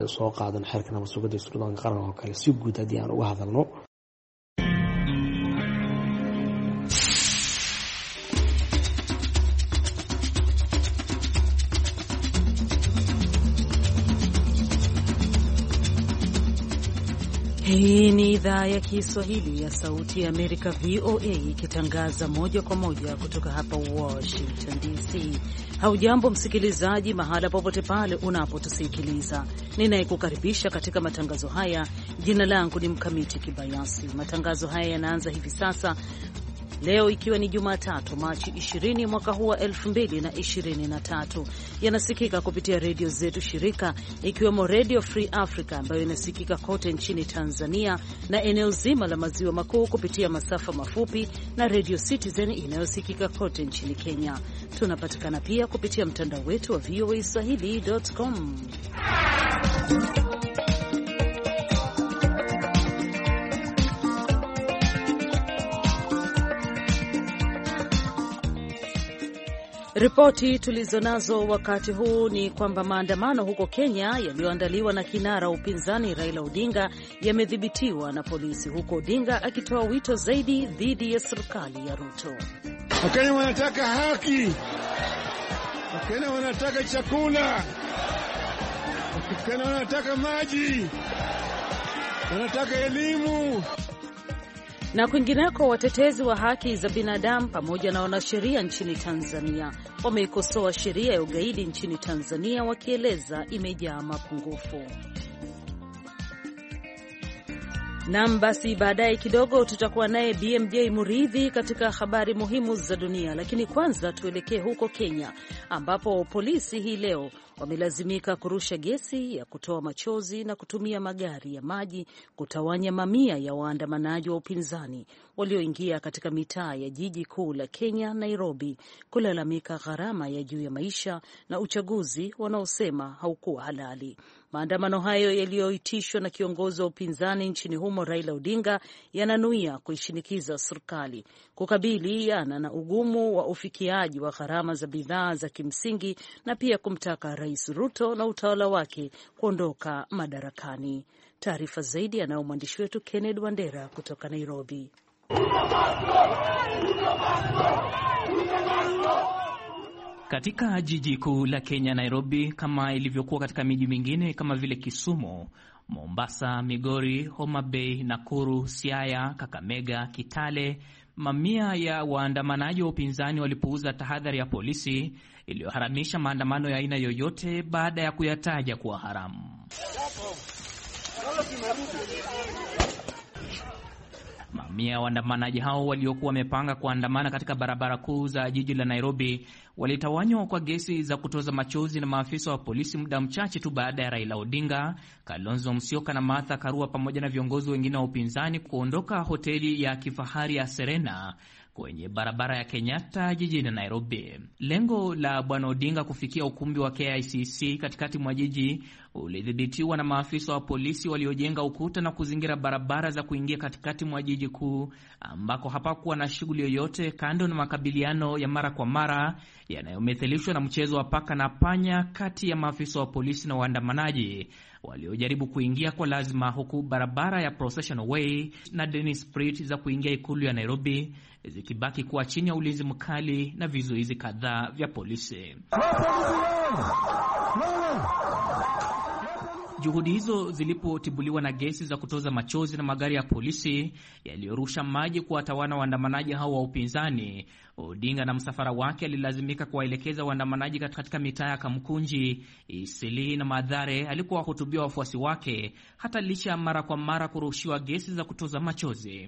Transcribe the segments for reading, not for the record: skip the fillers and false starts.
soo qaadan xeerka nabadsugadda Suudaanka qaran oo kale si guud hadii aan uga hadalno. Hii ni idhaa ya Kiswahili ya Sauti ya Amerika VOA ikitangaza moja kwa moja kutoka hapa Washington DC. Haujambo msikilizaji, mahala popote pale unapotusikiliza. Ninayekukaribisha katika matangazo haya, jina langu ni Mkamiti Kibayasi. Matangazo haya yanaanza hivi sasa leo ikiwa ni Jumatatu Machi 20 mwaka huu wa 2023. Yanasikika kupitia redio zetu shirika ikiwemo Radio Free Africa ambayo inasikika kote nchini Tanzania na eneo zima la maziwa makuu kupitia masafa mafupi na Radio Citizen inayosikika kote nchini Kenya. Tunapatikana pia kupitia mtandao wetu wa voaswahili.com. Ripoti tulizonazo wakati huu ni kwamba maandamano huko Kenya yaliyoandaliwa na kinara upinzani Raila Odinga yamedhibitiwa na polisi, huko Odinga akitoa wito zaidi dhidi ya serikali ya Ruto. Wakenya wanataka haki. Wakenya wanataka chakula. Wakenya wanataka maji. Wanataka elimu. Na kwingineko, watetezi wa haki za binadamu pamoja na wanasheria nchini Tanzania wameikosoa sheria ya ugaidi nchini Tanzania wakieleza imejaa mapungufu. Naam, basi baadaye kidogo tutakuwa naye BMJ Muridhi katika habari muhimu za dunia, lakini kwanza tuelekee huko Kenya ambapo polisi hii leo wamelazimika kurusha gesi ya kutoa machozi na kutumia magari ya maji kutawanya mamia ya waandamanaji wa upinzani walioingia katika mitaa ya jiji kuu la Kenya, Nairobi, kulalamika gharama ya juu ya maisha na uchaguzi wanaosema haukuwa halali. Maandamano hayo yaliyoitishwa na kiongozi wa upinzani nchini humo Raila Odinga yananuia kuishinikiza serikali kukabiliana na ugumu wa ufikiaji wa gharama za bidhaa za kimsingi na pia kumtaka Rais Ruto na utawala wake kuondoka madarakani. Taarifa zaidi anayo mwandishi wetu Kenneth Wandera kutoka Nairobi. Katika jiji kuu la Kenya, Nairobi, kama ilivyokuwa katika miji mingine kama vile Kisumu, Mombasa, Migori, Homa Bay, Nakuru, Siaya, Kakamega, Kitale, mamia ya waandamanaji wa upinzani walipuuza tahadhari ya polisi iliyoharamisha maandamano ya aina yoyote baada ya kuyataja kuwa haramu. Mamia waandamanaji hao waliokuwa wamepanga kuandamana katika barabara kuu za jiji la Nairobi walitawanywa kwa gesi za kutoza machozi na maafisa wa polisi muda mchache tu baada ya Raila Odinga, Kalonzo Musyoka na Martha Karua pamoja na viongozi wengine wa upinzani kuondoka hoteli ya kifahari ya Serena kwenye barabara ya Kenyatta jijini Nairobi. Lengo la Bwana Odinga kufikia ukumbi wa KICC katikati mwa jiji ulidhibitiwa na maafisa wa polisi waliojenga ukuta na kuzingira barabara za kuingia katikati mwa jiji kuu, ambako hapakuwa na shughuli yoyote kando na makabiliano ya mara kwa mara yanayomethilishwa na mchezo wa paka na panya kati ya maafisa wa polisi na waandamanaji waliojaribu kuingia kwa lazima, huku barabara ya Procession Way na Dennis Street za kuingia ikulu ya Nairobi zikibaki kuwa chini ya ulinzi mkali na vizuizi kadhaa vya polisi. Juhudi hizo zilipotibuliwa na gesi za kutoza machozi na magari ya polisi yaliyorusha maji kuwatawana waandamanaji hao wa upinzani, Odinga na msafara wake alilazimika kuwaelekeza waandamanaji katika mitaa ya Kamkunji, Isili na Mathare alikuwahutubia wafuasi wake, hata licha mara kwa mara kurushiwa gesi za kutoza machozi.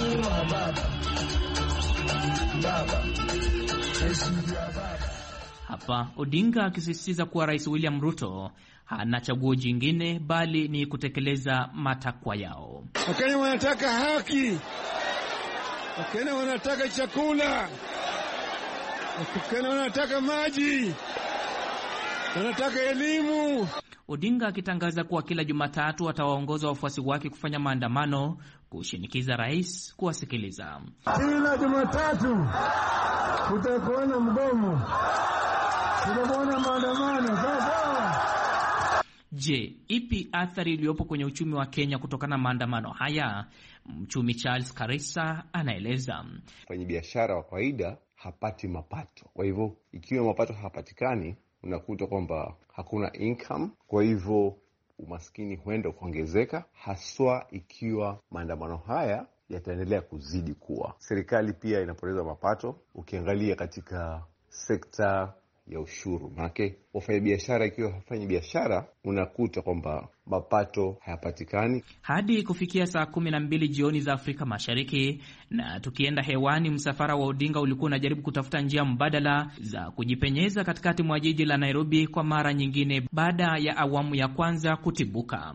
Hapa Odinga akisisitiza kuwa Rais William Ruto hana chaguo jingine bali ni kutekeleza matakwa yao. Wakenya wanataka haki. Wakenya wanataka chakula. Wakenya wanataka maji. Wanataka elimu. Odinga akitangaza kuwa kila Jumatatu atawaongoza wafuasi wake kufanya maandamano kushinikiza rais kuwasikiliza. Kila Jumatatu kutakuwa na mgomo. Kutakuwa na maandamano. Sasa Je, ipi athari iliyopo kwenye uchumi wa Kenya kutokana na maandamano haya? Mchumi Charles Karisa anaeleza. Mfanyabiashara wa kawaida hapati mapato. Kwa hivyo ikiwa mapato hapatikani, unakuta kwamba hakuna income. Kwa hivyo umaskini huenda kuongezeka, haswa ikiwa maandamano haya yataendelea kuzidi kuwa. Serikali pia inapoteza mapato. Ukiangalia katika sekta ya ushuru, maana wafanyabiashara ikiwa hafanyi biashara, unakuta kwamba mapato hayapatikani. Hadi kufikia saa 12 jioni za Afrika Mashariki, na tukienda hewani, msafara wa Odinga ulikuwa unajaribu kutafuta njia mbadala za kujipenyeza katikati mwa jiji la Nairobi kwa mara nyingine baada ya awamu ya kwanza kutibuka.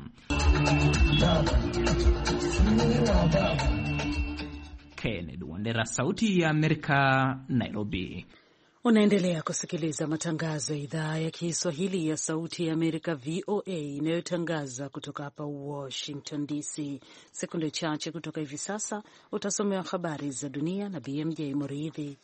Kennedy Wandera, Sauti ya Amerika, Nairobi. Unaendelea kusikiliza matangazo ya idhaa ya Kiswahili ya Sauti ya Amerika, VOA, inayotangaza kutoka hapa Washington DC. Sekunde chache kutoka hivi sasa utasomewa habari za dunia na BMJ Muridhi.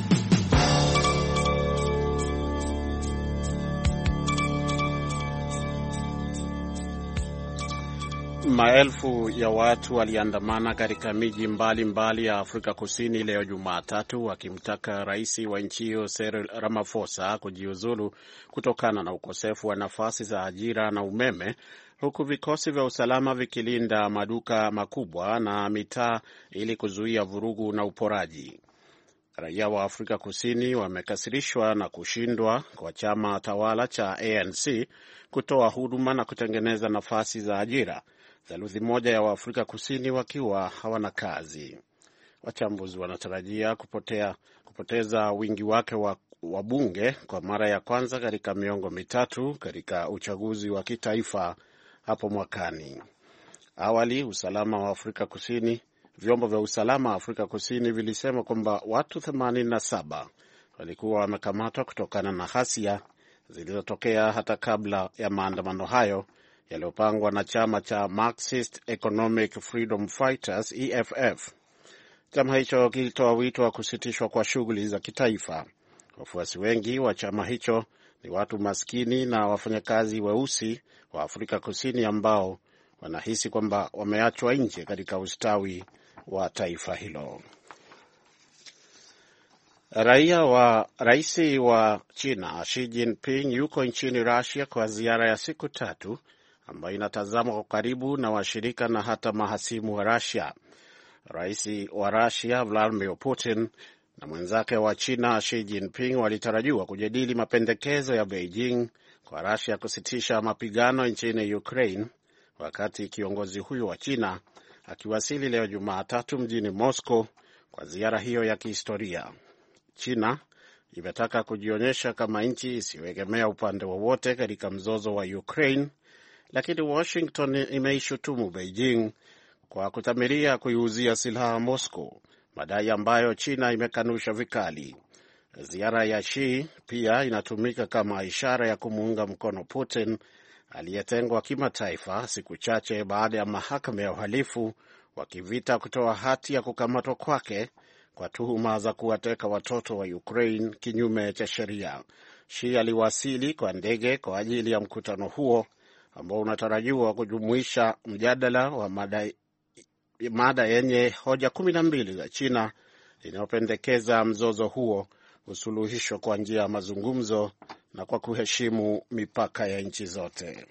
Maelfu ya watu waliandamana katika miji mbalimbali ya Afrika Kusini leo Jumatatu wakimtaka rais wa nchi hiyo Cyril Ramaphosa kujiuzulu kutokana na ukosefu wa nafasi za ajira na umeme, huku vikosi vya usalama vikilinda maduka makubwa na mitaa ili kuzuia vurugu na uporaji. Raia wa Afrika Kusini wamekasirishwa na kushindwa kwa chama tawala cha ANC kutoa huduma na kutengeneza nafasi za ajira, theluthi moja ya Waafrika Kusini wakiwa hawana kazi. Wachambuzi wanatarajia kupoteza wingi wake wa bunge kwa mara ya kwanza katika miongo mitatu katika uchaguzi wa kitaifa hapo mwakani. Awali, vyombo vya usalama wa Afrika Kusini vilisema kwamba watu 87 walikuwa wamekamatwa kutokana na ghasia zilizotokea hata kabla ya maandamano hayo yaliyopangwa na chama cha Marxist Economic Freedom Fighters, EFF. Chama hicho kilitoa wito wa kusitishwa kwa shughuli za kitaifa. Wafuasi wengi wa chama hicho ni watu maskini na wafanyakazi weusi wa Afrika Kusini ambao wanahisi kwamba wameachwa nje katika ustawi wa taifa hilo. Rais wa China Xi Jinping yuko nchini Russia kwa ziara ya siku 3 ambayo inatazamwa kwa karibu na washirika na hata mahasimu wa Russia. Rais wa Russia Vladimir Putin na mwenzake wa China Xi Jinping walitarajiwa kujadili mapendekezo ya Beijing kwa Russia kusitisha mapigano nchini Ukraine, wakati kiongozi huyo wa China akiwasili leo Jumatatu mjini Moscow kwa ziara hiyo ya kihistoria. China imetaka kujionyesha kama nchi isiyoegemea upande wowote katika mzozo wa Ukraine, lakini Washington imeishutumu Beijing kwa kudhamiria kuiuzia silaha Moscow, madai ambayo China imekanusha vikali. Ziara ya Xi pia inatumika kama ishara ya kumuunga mkono Putin aliyetengwa kimataifa siku chache baada ya mahakama ya uhalifu wa kivita kutoa hati ya kukamatwa kwake kwa tuhuma za kuwateka watoto wa Ukraine kinyume cha sheria. Xi aliwasili kwa ndege kwa ajili ya mkutano huo ambao unatarajiwa kujumuisha mjadala wa mada yenye hoja 12 za China inayopendekeza mzozo huo usuluhishwe kwa njia ya mazungumzo na kwa kuheshimu mipaka ya nchi zote.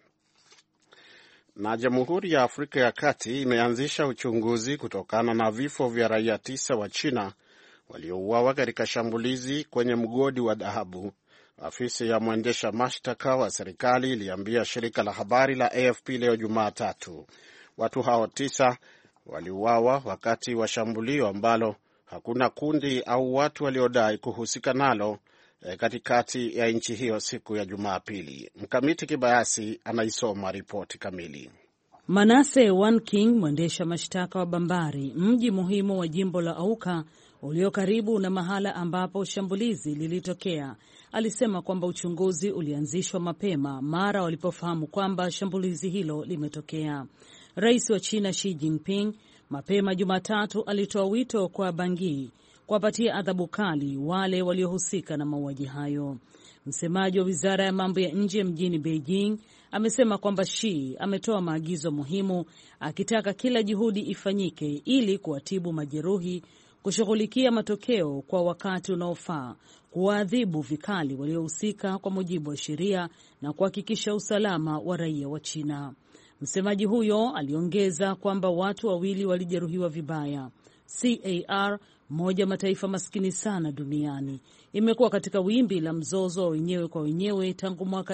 Na Jamhuri ya Afrika ya Kati imeanzisha uchunguzi kutokana na vifo vya raia 9 wa China waliouawa katika shambulizi kwenye mgodi wa dhahabu. Afisi ya mwendesha mashtaka wa serikali iliambia shirika la habari la AFP leo Jumatatu. Watu hao 9 waliuawa wakati wa shambulio ambalo hakuna kundi au watu waliodai kuhusika nalo katikati ya nchi hiyo siku ya Jumapili. Mkamiti Kibayasi anaisoma ripoti kamili. Manase One King, mwendesha mashtaka wa Bambari, mji muhimu wa jimbo la Auka ulio karibu na mahala ambapo shambulizi lilitokea, alisema kwamba uchunguzi ulianzishwa mapema mara walipofahamu kwamba shambulizi hilo limetokea. Rais wa China Xi Jinping mapema Jumatatu alitoa wito kwa Bangi kuwapatia adhabu kali wale waliohusika na mauaji hayo. Msemaji wa wizara ya mambo ya nje mjini Beijing amesema kwamba Xi ametoa maagizo muhimu akitaka kila juhudi ifanyike ili kuwatibu majeruhi, kushughulikia matokeo kwa wakati unaofaa, kuwaadhibu vikali waliohusika kwa mujibu wa sheria na kuhakikisha usalama wa raia wa China. Msemaji huyo aliongeza kwamba watu 2 walijeruhiwa vibaya. CAR, moja mataifa maskini sana duniani, imekuwa katika wimbi la mzozo wa wenyewe kwa wenyewe tangu mwaka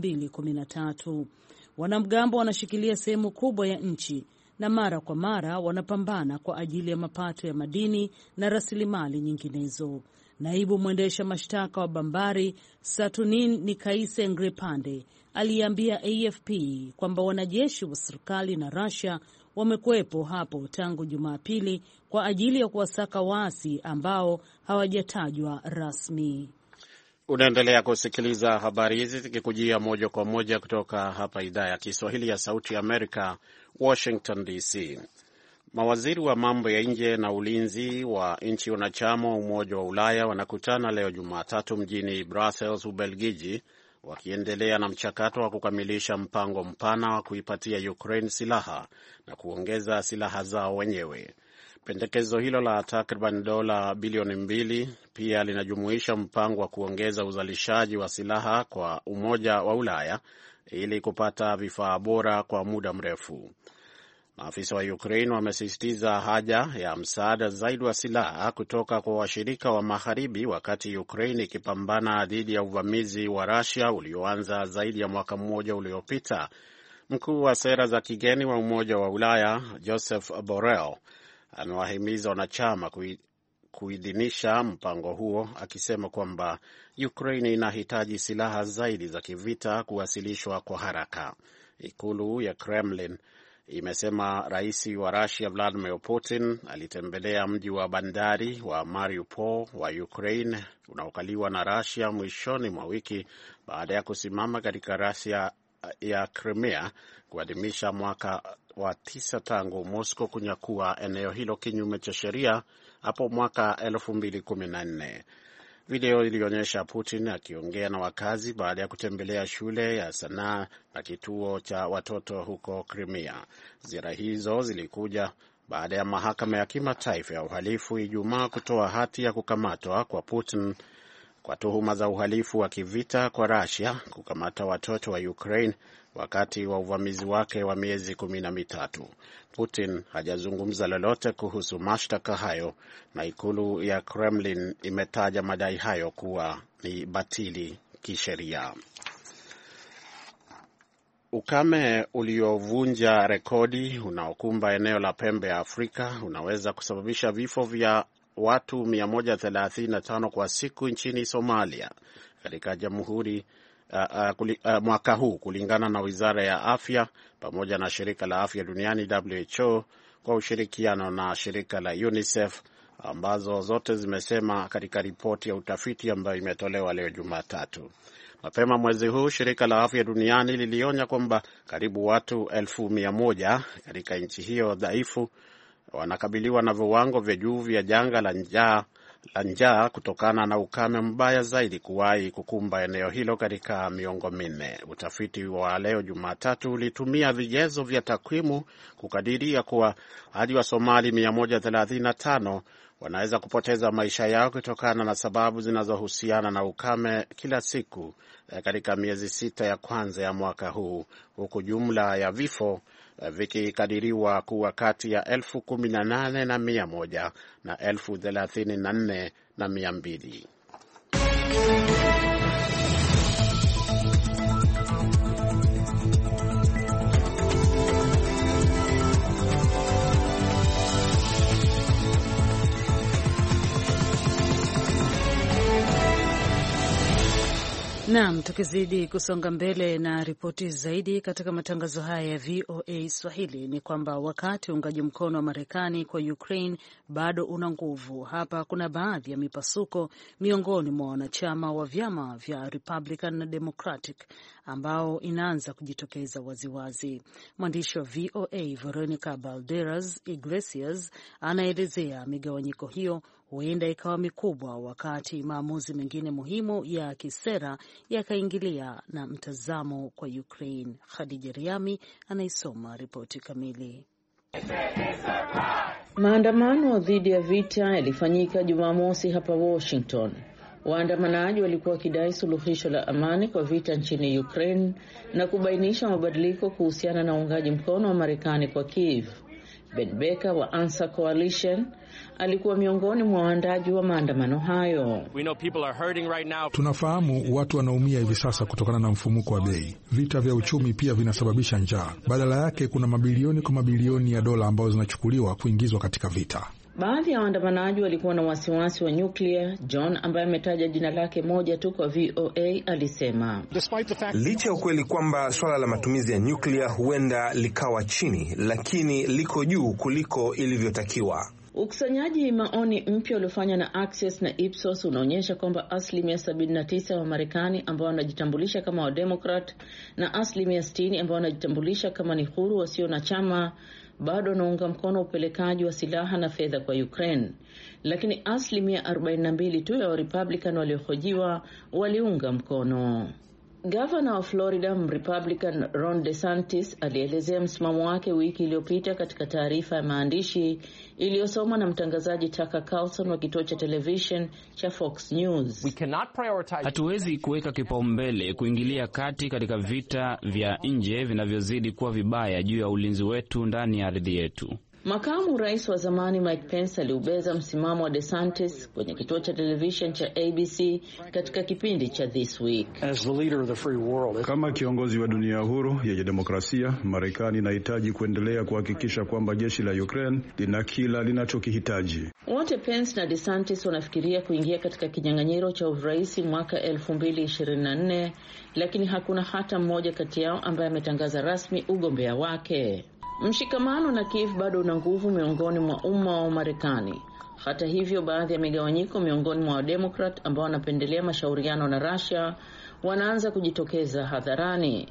2013. Wanamgambo wanashikilia sehemu kubwa ya nchi na mara kwa mara wanapambana kwa ajili ya mapato ya madini na rasilimali nyinginezo. Naibu mwendesha mashtaka wa Bambari Satunin Nikaise Ngrepande aliambia AFP kwamba wanajeshi wa serikali na Russia wamekuwepo hapo tangu Jumapili kwa ajili ya kuwasaka waasi ambao hawajatajwa rasmi. Unaendelea kusikiliza habari hizi zikikujia moja kwa moja kutoka hapa idhaa ya Kiswahili ya Sauti ya Amerika, Washington DC. Mawaziri wa mambo ya nje na ulinzi wa nchi wanachama wa Umoja wa Ulaya wanakutana leo Jumatatu mjini Brussels, Ubelgiji, wakiendelea na mchakato wa kukamilisha mpango mpana wa kuipatia Ukraine silaha na kuongeza silaha zao wenyewe. Pendekezo hilo la takriban dola bilioni 2 pia linajumuisha mpango wa kuongeza uzalishaji wa silaha kwa Umoja wa Ulaya ili kupata vifaa bora kwa muda mrefu. Maafisa wa Ukraine wamesisitiza haja ya msaada zaidi wa silaha kutoka kwa washirika wa magharibi wakati Ukraine ikipambana dhidi ya uvamizi wa Russia ulioanza zaidi ya mwaka mmoja uliopita. Mkuu wa sera za kigeni wa Umoja wa Ulaya Joseph Borrell amewahimiza wanachama kuidhinisha mpango huo, akisema kwamba Ukraine inahitaji silaha zaidi za kivita kuwasilishwa kwa haraka. Ikulu ya Kremlin imesema rais wa Russia Vladimir Putin alitembelea mji wa bandari wa Mariupol wa Ukraine unaokaliwa na Russia mwishoni mwa wiki baada ya kusimama katika Russia ya Crimea kuadhimisha mwaka wa 9 tangu Moscow kunyakua eneo hilo kinyume cha sheria hapo mwaka 2014. Video ilionyesha Putin akiongea na wakazi baada ya kutembelea shule ya sanaa na kituo cha watoto huko Crimea. Ziara hizo zilikuja baada ya mahakama ya kimataifa ya uhalifu Ijumaa kutoa hati ya kukamatwa kwa Putin kwa tuhuma za uhalifu wa kivita kwa Russia kukamata watoto wa Ukraine wakati wa uvamizi wake wa miezi 13. Putin hajazungumza lolote kuhusu mashtaka hayo na ikulu ya Kremlin imetaja madai hayo kuwa ni batili kisheria. Ukame uliovunja rekodi unaokumba eneo la pembe ya Afrika unaweza kusababisha vifo vya watu 135 kwa siku nchini Somalia katika jamhuri mwaka huu, kulingana na Wizara ya Afya pamoja na Shirika la Afya Duniani WHO kwa ushirikiano na shirika la UNICEF, ambazo zote zimesema katika ripoti ya utafiti ambayo imetolewa leo Jumatatu. Mapema mwezi huu Shirika la Afya Duniani lilionya kwamba karibu watu 100,000 katika nchi hiyo dhaifu wanakabiliwa na viwango vya juu vya janga la njaa kutokana na ukame mbaya zaidi kuwahi kukumba eneo hilo katika miongo minne. Utafiti wa leo Jumatatu ulitumia vigezo vya takwimu kukadiria kuwa hadi wa Somali 135 wanaweza kupoteza maisha yao kutokana na sababu zinazohusiana na ukame kila siku katika miezi 6 ya kwanza ya mwaka huu, huku jumla ya vifo vikikadiriwa kuwa kati ya 18,100 na 34,200. Naam, tukizidi kusonga mbele na ripoti zaidi katika matangazo haya ya VOA Swahili ni kwamba wakati uungaji mkono wa Marekani kwa Ukraine bado una nguvu, hapa kuna baadhi ya mipasuko miongoni mwa wanachama wa vyama vya Republican na Democratic ambao inaanza kujitokeza waziwazi. Mwandishi wa VOA Veronica Balderas Iglesias anaelezea migawanyiko hiyo huenda ikawa mikubwa, wakati maamuzi mengine muhimu ya kisera yakaingilia na mtazamo kwa Ukraine. Khadija Riami anaisoma ripoti kamili. Maandamano dhidi ya vita yalifanyika Jumamosi hapa Washington. Waandamanaji walikuwa wakidai suluhisho la amani kwa vita nchini Ukraine na kubainisha mabadiliko kuhusiana na uungaji mkono wa Marekani kwa Kiev. Ben Becker wa Answer Coalition alikuwa miongoni mwa waandaji wa maandamano hayo. Tunafahamu watu wanaumia hivi sasa kutokana na mfumuko wa bei. Vita vya uchumi pia vinasababisha njaa. Badala yake kuna mabilioni kwa mabilioni ya dola ambazo zinachukuliwa kuingizwa katika vita. Baadhi ya waandamanaji walikuwa na wasiwasi wa nyuklia. John, ambaye ametaja jina lake moja tu kwa VOA, alisema licha ya ukweli kwamba swala la matumizi ya nyuklia huenda likawa chini, lakini liko juu kuliko ilivyotakiwa. Ukusanyaji maoni mpya uliofanywa na Access na Ipsos unaonyesha kwamba 79% wa Marekani ambao wanajitambulisha kama Wademokrat na 60% ambao wanajitambulisha kama ni huru wasio na chama bado wanaunga mkono upelekaji wa silaha na fedha kwa Ukraine, lakini 42% tu ya Republican waliohojiwa waliunga mkono. Gavana wa Florida Republican Ron DeSantis alielezea msimamo wake wiki iliyopita katika taarifa ya maandishi iliyosomwa na mtangazaji Tucker Carlson wa kituo cha television cha Fox News. Hatuwezi kuweka kipaumbele kuingilia kati katika vita vya nje vinavyozidi kuwa vibaya juu ya ulinzi wetu ndani ya ardhi yetu. Makamu rais wa zamani Mike Pence aliubeza msimamo wa DeSantis kwenye kituo cha television cha ABC katika kipindi cha This Week. Kama kiongozi wa dunia huru yenye demokrasia, Marekani inahitaji kuendelea kuhakikisha kwamba jeshi la Ukraine lina kila linachokihitaji. Wote Pence na DeSantis wanafikiria kuingia katika kinyang'anyiro cha urais mwaka 2024, lakini hakuna hata mmoja kati yao ambaye ametangaza rasmi ugombea wake. Mshikamano na Kiev bado una nguvu miongoni mwa umma wa Marekani. Hata hivyo, baadhi ya migawanyiko miongoni mwa Wademokrat ambao wanapendelea mashauriano na Russia wanaanza kujitokeza hadharani.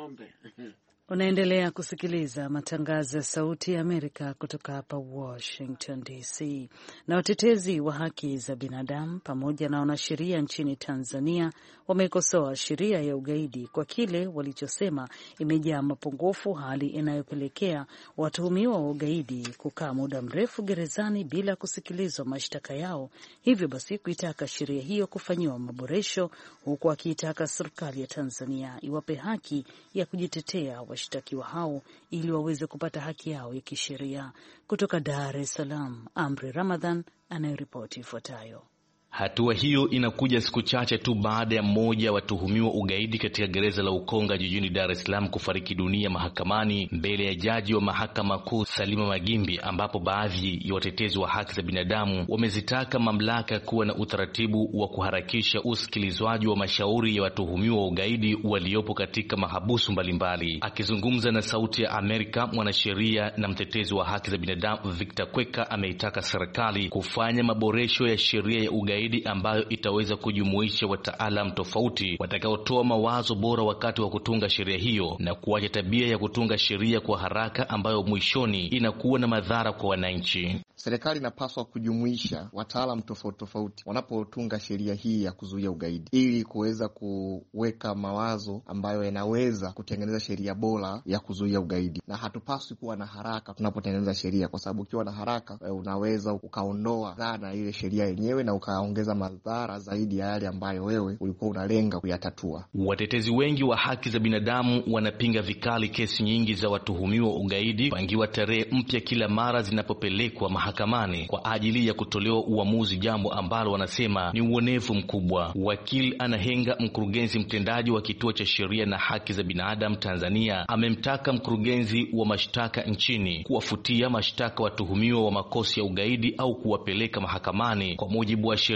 Unaendelea kusikiliza matangazo ya Sauti ya Amerika kutoka hapa Washington DC. Na watetezi wa haki za binadamu pamoja na wanasheria nchini Tanzania wamekosoa sheria ya ugaidi kwa kile walichosema imejaa mapungufu, hali inayopelekea watuhumiwa wa ugaidi kukaa muda mrefu gerezani bila kusikilizwa mashtaka yao, hivyo basi kuitaka sheria hiyo kufanyiwa maboresho, huku wakiitaka serikali ya Tanzania iwape haki ya kujitetea washtakiwa hao ili waweze kupata haki yao ya kisheria. Kutoka Dar es Salaam, Amri Ramadhan anayeripoti ifuatayo. Hatua hiyo inakuja siku chache tu baada ya mmoja watuhumiwa ugaidi katika gereza la Ukonga jijini Dar es Salaam kufariki dunia mahakamani mbele ya jaji wa mahakama kuu Salima Magimbi, ambapo baadhi ya watetezi wa haki za binadamu wamezitaka mamlaka kuwa na utaratibu wa kuharakisha usikilizwaji wa mashauri ya watuhumiwa wa ugaidi waliopo katika mahabusu mbalimbali. Akizungumza na Sauti ya Amerika, mwanasheria na mtetezi wa haki za binadamu Victor Kweka ameitaka serikali kufanya maboresho ya sheria ya ugaidi ambayo itaweza kujumuisha wataalam tofauti watakaotoa mawazo bora wakati wa kutunga sheria hiyo, na kuacha tabia ya kutunga sheria kwa haraka ambayo mwishoni inakuwa na madhara kwa wananchi. Serikali inapaswa kujumuisha wataalam tofauti wanapotunga sheria hii ya kuzuia ugaidi, ili kuweza kuweka mawazo ambayo yanaweza kutengeneza sheria bora ya kuzuia ugaidi. Na hatupaswi kuwa na haraka tunapotengeneza sheria, kwa sababu ukiwa na haraka unaweza ukaondoa dhana ile sheria yenyewe na ukaongeza madhara zaidi ya yale ambayo wewe ulikuwa unalenga kuyatatua. Watetezi wengi wa haki za binadamu wanapinga vikali kesi nyingi za watuhumiwa ugaidi pangiwa tarehe mpya kila mara zinapopelekwa mahakamani kwa ajili ya kutolewa uamuzi, jambo ambalo wanasema ni uonevu mkubwa. Wakili Anahenga, mkurugenzi mtendaji wa Kituo cha Sheria na Haki za Binadamu Tanzania, amemtaka mkurugenzi wa mashtaka nchini kuwafutia mashtaka watuhumiwa wa makosa ya ugaidi au kuwapeleka mahakamani kwa mujibu wa sheria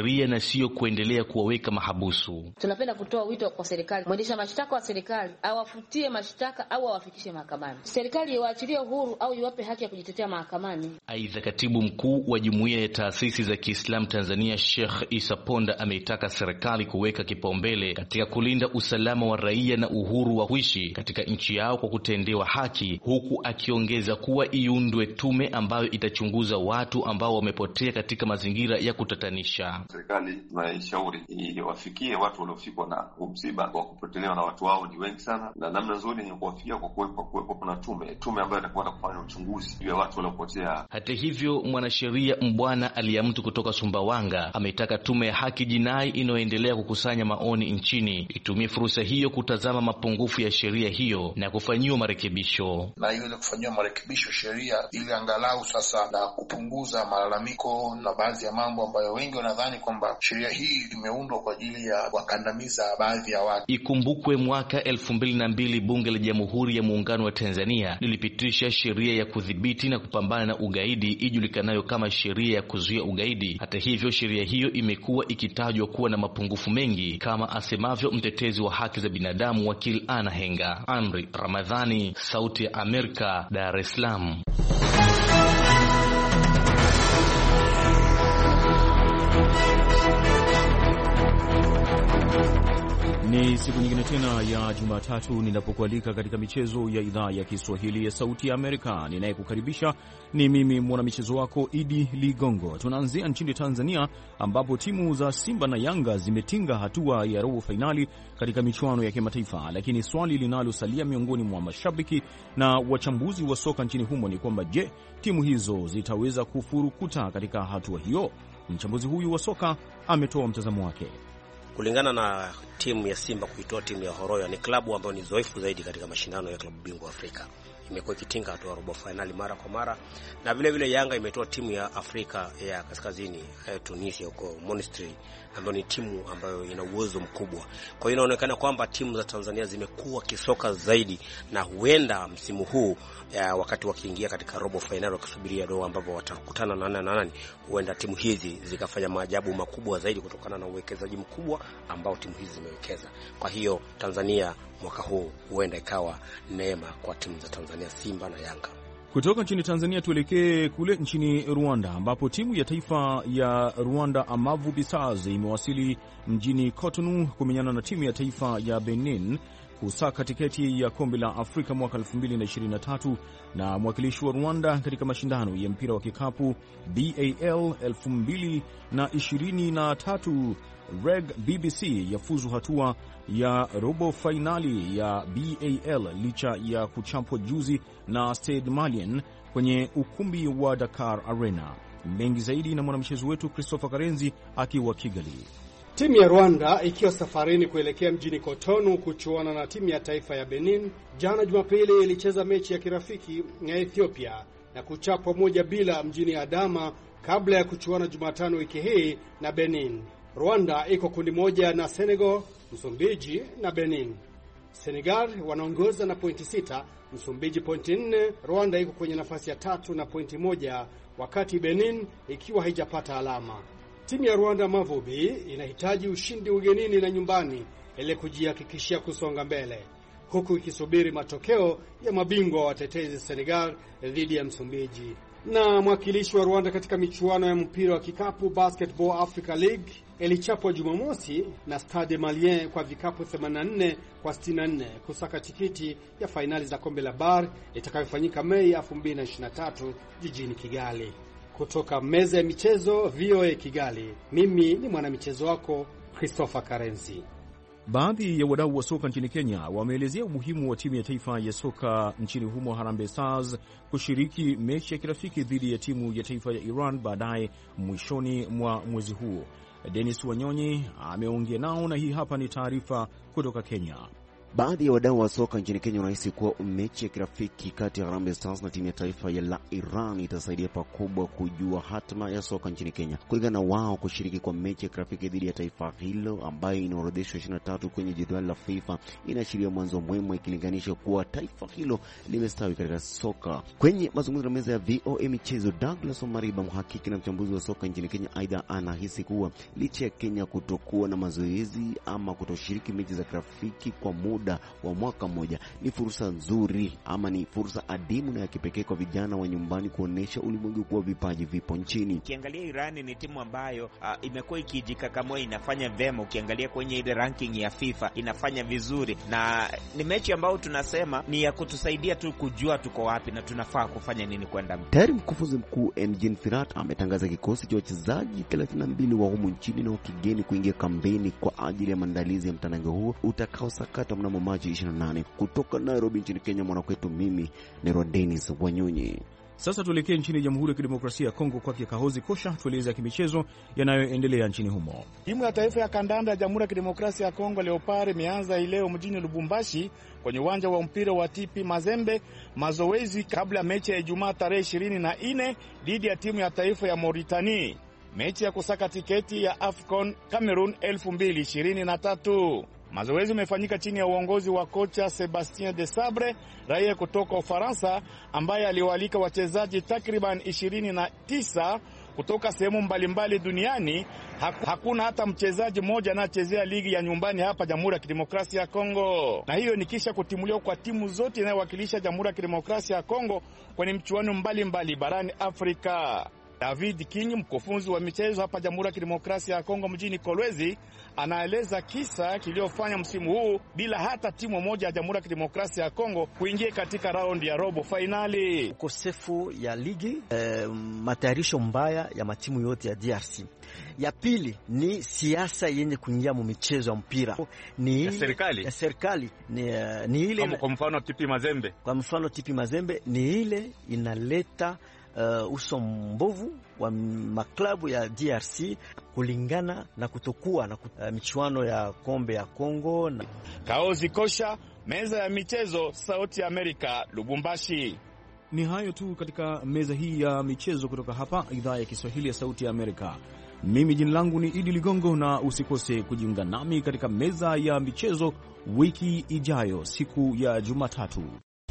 sheria na sio kuendelea kuwaweka mahabusu. Tunapenda kutoa wito kwa serikali, mwendesha mashtaka wa serikali awafutie mashtaka au awafikishe mahakamani. Serikali iwaachilie uhuru au iwape haki ya kujitetea mahakamani. Aidha, katibu mkuu wa Jumuiya ya Taasisi za Kiislamu Tanzania Sheikh Isa Ponda ameitaka serikali kuweka kipaumbele katika kulinda usalama wa raia na uhuru wa kuishi katika nchi yao kwa kutendewa haki, huku akiongeza kuwa iundwe tume ambayo itachunguza watu ambao wamepotea katika mazingira ya kutatanisha. Serikali tunaishauri iwafikie watu waliofikwa na msiba wa kupotelewa na watu wao, ni wengi sana, na namna nzuri ni kuwafikia kwa kuwepo na tume ambayo itakwenda kufanya uchunguzi juu ya watu waliopotea. Hata hivyo, mwanasheria Mbwana Aliamtu kutoka Sumbawanga ametaka tume ya haki jinai inayoendelea kukusanya maoni nchini itumie fursa hiyo kutazama mapungufu ya sheria hiyo na kufanyiwa marekebisho. Na iweze kufanyiwa marekebisho sheria ili angalau sasa na kupunguza malalamiko na baadhi ya mambo ambayo wengi wanadhani kwamba sheria hii imeundwa kwa ajili ya kuwakandamiza baadhi ya watu. Ikumbukwe mwaka 2002 Bunge la Jamhuri ya Muungano wa Tanzania lilipitisha sheria ya kudhibiti na kupambana na ugaidi ijulikanayo kama sheria ya kuzuia ugaidi. Hata hivyo, sheria hiyo imekuwa ikitajwa kuwa na mapungufu mengi, kama asemavyo mtetezi wa haki za binadamu Wakili Ana Henga. Amri Ramadhani, Sauti ya Amerika, Dar es Salaam. Ni siku nyingine tena ya Jumatatu ninapokualika katika michezo ya idhaa ya Kiswahili ya Sauti ya Amerika. Ninayekukaribisha ni mimi mwanamichezo wako Idi Ligongo. Tunaanzia nchini Tanzania ambapo timu za Simba na Yanga zimetinga hatua ya robo fainali katika michuano ya kimataifa, lakini swali linalosalia miongoni mwa mashabiki na wachambuzi wa soka nchini humo ni kwamba je, timu hizo zitaweza kufurukuta katika hatua hiyo? Mchambuzi huyu wa soka ametoa mtazamo wake. Kulingana na timu ya Simba kuitoa timu ya Horoya, ni klabu ambayo ni zoefu zaidi katika mashindano ya klabu bingwa Afrika. Imekuwa ikitinga hatua ya robo finali mara kwa mara, na vile vile Yanga imetoa timu ya Afrika ya Kaskazini, Tunisia huko Monastir, ambayo ni timu ambayo ina uwezo mkubwa. Kwa hiyo inaonekana kwamba timu za Tanzania zimekuwa kisoka zaidi, na huenda msimu huu wakati wakiingia katika robo finali wakisubiria ndio ambapo watakutana na nani, huenda timu hizi zikafanya maajabu makubwa zaidi kutokana na uwekezaji mkubwa ambao timu hizi zimewekeza. Kwa hiyo Tanzania mwaka huu huenda ikawa neema kwa timu za Tanzania, Simba na Yanga. Kutoka nchini Tanzania tuelekee kule nchini Rwanda ambapo timu ya taifa ya Rwanda Amavubi Stars imewasili mjini Cotonou kumenyana na timu ya taifa ya Benin kusaka tiketi ya kombe la Afrika mwaka 2023 na mwakilishi wa Rwanda katika mashindano ya mpira wa kikapu BAL 2023. Reg BBC yafuzu hatua ya robo fainali ya BAL licha ya kuchapwa juzi na Stade Malien kwenye ukumbi wa Dakar Arena. Mengi zaidi na mwanamchezo wetu Christopher Karenzi akiwa Kigali. Timu ya Rwanda ikiwa safarini kuelekea mjini Cotonou kuchuana na timu ya taifa ya Benin, jana Jumapili ilicheza mechi ya kirafiki ya Ethiopia na kuchapwa 1-0 mjini Adama kabla ya kuchuana Jumatano wiki hii na Benin. Rwanda iko kundi moja na Senegal, Msumbiji na Benin. Senegal wanaongoza na pointi 6, Msumbiji pointi 4, Rwanda iko kwenye nafasi ya 3 na pointi 1, wakati Benin ikiwa haijapata alama. Timu ya Rwanda Amavubi inahitaji ushindi ugenini na nyumbani ili kujihakikishia kusonga mbele, huku ikisubiri matokeo ya mabingwa watetezi Senegal dhidi ya Msumbiji. Na mwakilishi wa Rwanda katika michuano ya mpira wa kikapu Basketball Africa League ilichapwa Jumamosi na Stade Malien kwa vikapu 84-64 kusaka tikiti ya fainali za kombe la BAR itakayofanyika Mei 2023 jijini Kigali. Kutoka meza ya michezo VOA Kigali, mimi ni mwanamichezo wako Christopher Karenzi. Baadhi ya wadau wa soka nchini Kenya wameelezea umuhimu wa timu ya taifa ya soka nchini humo Harambee Stars kushiriki mechi ya kirafiki dhidi ya timu ya taifa ya Iran baadaye mwishoni mwa mwezi huu. Dennis Wanyonyi ameongea nao na hii hapa ni taarifa kutoka Kenya. Baadhi ya wadau wa soka nchini Kenya wanahisi kuwa mechi ya kirafiki kati ya Harambee Stars na timu ya taifa ya Iran itasaidia pakubwa kujua hatima ya soka nchini Kenya. Kulingana na wao, kushiriki kwa mechi ya kirafiki dhidi ya taifa hilo ambayo inaorodheshwa 23 kwenye jedwali la FIFA inaashiria mwanzo mwema, ikilinganisha kuwa taifa hilo limestawi katika soka. Kwenye mazungumzo na meza ya VOA Michezo, Douglas Omariba, mhakiki na mchambuzi wa soka nchini Kenya, aidha anahisi kuwa licha ya Kenya kutokuwa na mazoezi ama kutoshiriki mechi za kirafiki kwa muda wa mwaka mmoja, ni fursa nzuri ama ni fursa adimu na ya kipekee kwa vijana wa nyumbani kuonesha ulimwengu kuwa vipaji vipo nchini. Ukiangalia Iran ni timu ambayo imekuwa ikijikakamua, inafanya vema. Ukiangalia kwenye ile ranking ya FIFA inafanya vizuri, na ni mechi ambayo tunasema ni ya kutusaidia tu kujua tuko wapi na tunafaa kufanya nini kwenda mbele. Tayari mkufunzi mkuu Engin Firat ametangaza kikosi cha wachezaji 32 wa humu nchini na wa kigeni kuingia kampeni kwa ajili ya maandalizi ya mtanange huo utakaosakata mnamo Machi 28. Kutoka Nairobi nchini Kenya, mwanakwetu mimi ni Dennis Wanyonyi. Sasa tuelekee nchini Jamhuri ya Kidemokrasia ya Kongo, kwake Kahozi Kosha tueleze ya kimichezo yanayoendelea nchini humo. Timu ya taifa ya kandanda ya Jamhuri ya Kidemokrasia ya Kongo Leopard imeanza leo mjini Lubumbashi kwenye uwanja wa mpira wa TP Mazembe mazoezi kabla ya mechi ya Ijumaa tarehe 24 dhidi ya timu ya taifa ya Mauritania, mechi ya kusaka tiketi ya AFCON Cameroon 2023. Mazoezi umefanyika chini ya uongozi wa kocha Sebastien Desabre, raia kutoka Ufaransa, ambaye aliwaalika wachezaji takriban 29 kutoka sehemu mbalimbali duniani. Hakuna hata mchezaji mmoja anayechezea ligi ya nyumbani hapa Jamhuri ya Kidemokrasia ya Kongo. Na hiyo ni kisha kutimuliwa kwa timu zote inayowakilisha Jamhuri ya Kidemokrasia ya Kongo kwenye michuano mbalimbali barani Afrika. David King, mkufunzi wa michezo hapa Jamhuri ya Kidemokrasia ya Kongo mjini Kolwezi, anaeleza kisa kiliofanya msimu huu bila hata timu moja ya Jamhuri ya Kidemokrasia ya Kongo kuingia katika raundi ya robo finali. Ukosefu ya ligi, matayarisho mbaya ya matimu yote ya DRC. Ya pili ni siasa yenye kuingia mu michezo ya mpira. Ni ya serikali. Ni ile kwa mfano TP Mazembe. Kwa mfano TP Mazembe ni ile inaleta uso mbovu wa maklabu ya DRC kulingana na kutokuwa na michuano ya kombe ya Kongo. Kaozi Kosha, meza ya michezo, Sauti ya Amerika, Lubumbashi. Ni hayo tu katika meza hii ya michezo kutoka hapa idhaa ya Kiswahili ya Sauti ya Amerika. Mimi jina langu ni Idi Ligongo, na usikose kujiunga nami katika meza ya michezo wiki ijayo siku ya Jumatatu.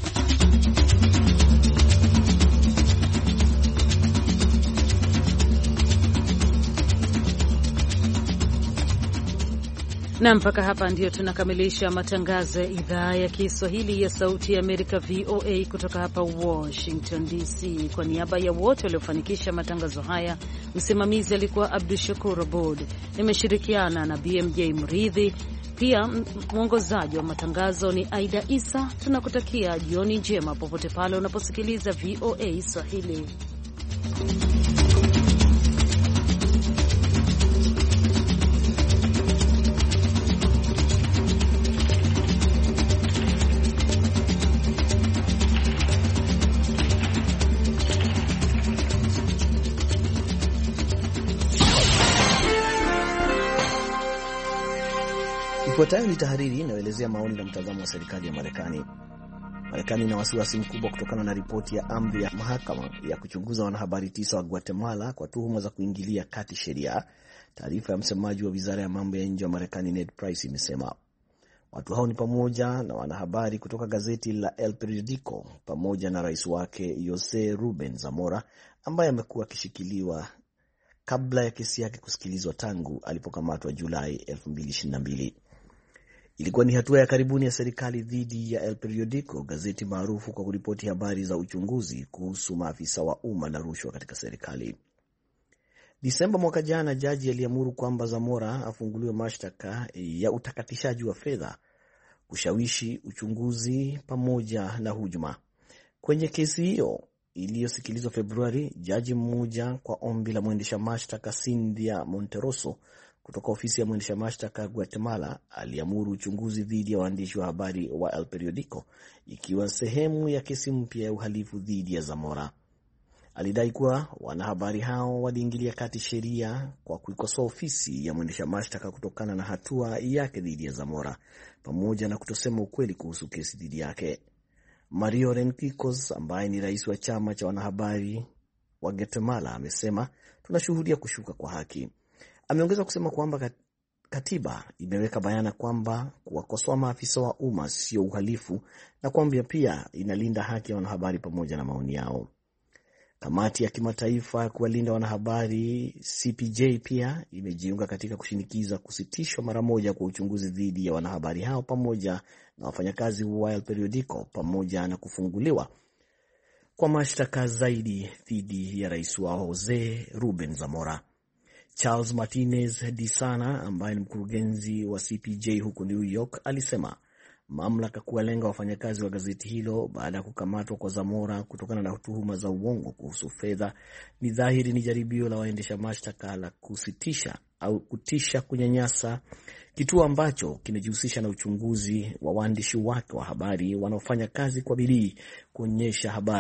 Na mpaka hapa ndio tunakamilisha matangazo ya idhaa ya Kiswahili ya Sauti ya Amerika, VOA, kutoka hapa Washington DC. Kwa niaba ya wote waliofanikisha matangazo haya, msimamizi alikuwa Abdu Shakur Abud, nimeshirikiana na BMJ Mridhi, pia mwongozaji wa matangazo ni Aida Isa. Tunakutakia jioni njema popote pale unaposikiliza VOA Swahili. Ifuatayo ni tahariri inayoelezea maoni na mtazamo wa serikali ya Marekani. Marekani ina wasiwasi mkubwa kutokana na ripoti ya amri ya mahakama ya kuchunguza wanahabari 9 wa Guatemala kwa tuhuma za kuingilia kati sheria. Taarifa ya msemaji wa wizara ya mambo ya nje wa Marekani Ned Price imesema watu hao ni pamoja na wanahabari kutoka gazeti la El Periodico pamoja na rais wake Jose Ruben Zamora, ambaye amekuwa akishikiliwa kabla ya kesi yake kusikilizwa tangu alipokamatwa Julai 2022. Ilikuwa ni hatua ya karibuni ya serikali dhidi ya El Periodico, gazeti maarufu kwa kuripoti habari za uchunguzi kuhusu maafisa wa umma na rushwa katika serikali. Disemba mwaka jana, jaji aliamuru kwamba Zamora afunguliwe mashtaka ya utakatishaji wa fedha, kushawishi uchunguzi pamoja na hujuma. Kwenye kesi hiyo iliyosikilizwa Februari, jaji mmoja kwa ombi la mwendesha mashtaka Cynthia Monteroso kutoka ofisi ya mwendesha mashtaka Guatemala aliamuru uchunguzi dhidi ya waandishi wa habari wa El Periodico, ikiwa sehemu ya kesi mpya ya uhalifu dhidi ya Zamora. Alidai kuwa wanahabari hao waliingilia kati sheria kwa kuikosoa ofisi ya mwendesha mashtaka kutokana na hatua yake dhidi ya Zamora, pamoja na kutosema ukweli kuhusu kesi dhidi yake. Mario Renquicos, ambaye ni rais wa chama cha wanahabari wa Guatemala, amesema tunashuhudia kushuka kwa haki. Ameongeza kusema kwamba katiba imeweka bayana kwamba kuwakosoa maafisa wa umma sio uhalifu na kwamba pia inalinda haki ya wanahabari pamoja na maoni yao. Kamati ya kimataifa ya kuwalinda wanahabari CPJ pia imejiunga katika kushinikiza kusitishwa mara moja kwa uchunguzi dhidi ya wanahabari hao pamoja na wafanyakazi wa El Periodico, pamoja na kufunguliwa kwa mashtaka zaidi dhidi ya rais wao Jose Ruben Zamora. Charles Martinez de Sana, ambaye ni mkurugenzi wa CPJ huko New York, alisema mamlaka kuwalenga wafanyakazi wa gazeti hilo baada ya kukamatwa kwa Zamora kutokana na tuhuma za uongo kuhusu fedha ni dhahiri ni jaribio la waendesha mashtaka la kusitisha au kutisha kunyanyasa kituo ambacho kinajihusisha na uchunguzi wa waandishi wake wa habari wanaofanya kazi kwa bidii kuonyesha habari